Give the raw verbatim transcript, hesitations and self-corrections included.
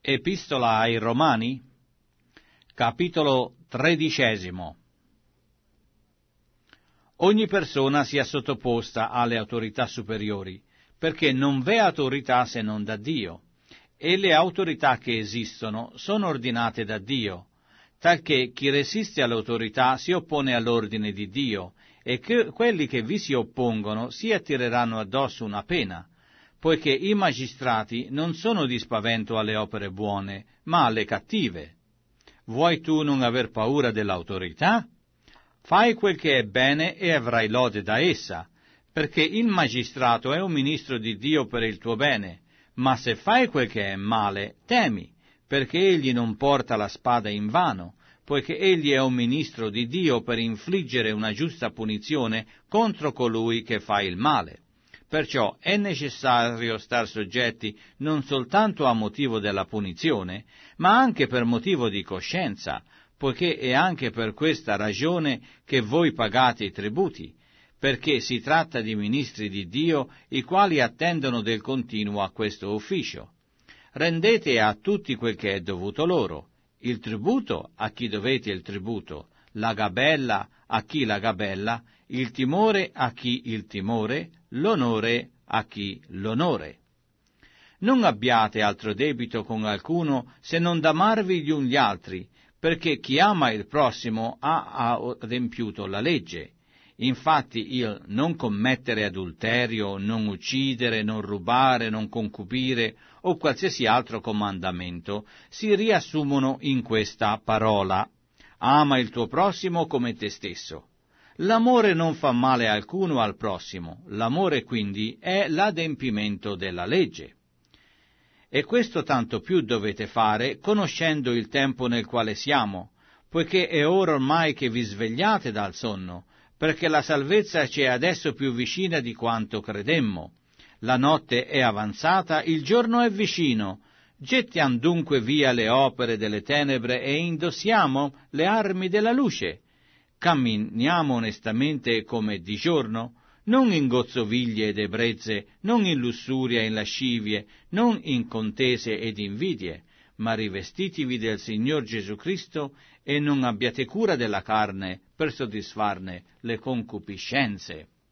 Epistola ai Romani, capitolo tredicesimo. Ogni persona sia sottoposta alle autorità superiori, perché non v'è autorità se non da Dio, e le autorità che esistono sono ordinate da Dio, talché chi resiste all'autorità si oppone all'ordine di Dio, e che quelli che vi si oppongono si attireranno addosso una pena, poiché i magistrati non sono di spavento alle opere buone, ma alle cattive. Vuoi tu non aver paura dell'autorità? Fai quel che è bene e avrai lode da essa, perché il magistrato è un ministro di Dio per il tuo bene, ma se fai quel che è male, temi, perché egli non porta la spada invano, poiché egli è un ministro di Dio per infliggere una giusta punizione contro colui che fa il male. Perciò è necessario star soggetti non soltanto a motivo della punizione, ma anche per motivo di coscienza, poiché è anche per questa ragione che voi pagate i tributi, perché si tratta di ministri di Dio, i quali attendono del continuo a questo ufficio. Rendete a tutti quel che è dovuto loro, il tributo a chi dovete il tributo, la gabella a chi la gabella, il timore a chi il timore, l'onore a chi l'onore. Non abbiate altro debito con alcuno se non d'amarvi gli uni gli altri, perché chi ama il prossimo ha adempiuto la legge. Infatti il non commettere adulterio, non uccidere, non rubare, non concupire o qualsiasi altro comandamento si riassumono in questa parola: ama il tuo prossimo come te stesso. L'amore non fa male alcuno al prossimo, l'amore quindi è l'adempimento della legge. E questo tanto più dovete fare conoscendo il tempo nel quale siamo, poiché è ora ormai che vi svegliate dal sonno, perché la salvezza ci è adesso più vicina di quanto credemmo. La notte è avanzata, il giorno è vicino. Gettiamo dunque via le opere delle tenebre e indossiamo le armi della luce. Camminiamo onestamente come di giorno, non in gozzoviglie ed ebbrezze, non in lussuria e in lascivie, non in contese ed invidie, ma rivestitivi del Signor Gesù Cristo e non abbiate cura della carne per soddisfarne le concupiscenze.